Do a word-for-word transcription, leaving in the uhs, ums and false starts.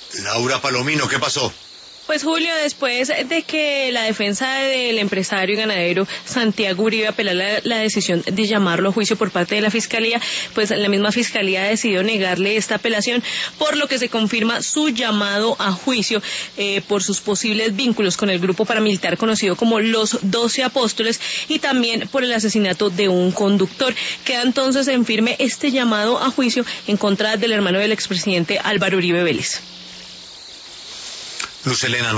Laura Palomino, ¿qué pasó? Pues Julio, después de que la defensa del empresario y ganadero Santiago Uribe apelara la, la decisión de llamarlo a juicio por parte de la Fiscalía, pues la misma Fiscalía decidió negarle esta apelación, por lo que se confirma su llamado a juicio eh, por sus posibles vínculos con el grupo paramilitar conocido como los Doce Apóstoles y también por el asesinato de un conductor. Queda entonces en firme este llamado a juicio en contra del hermano del expresidente Álvaro Uribe Vélez. Luz Helena.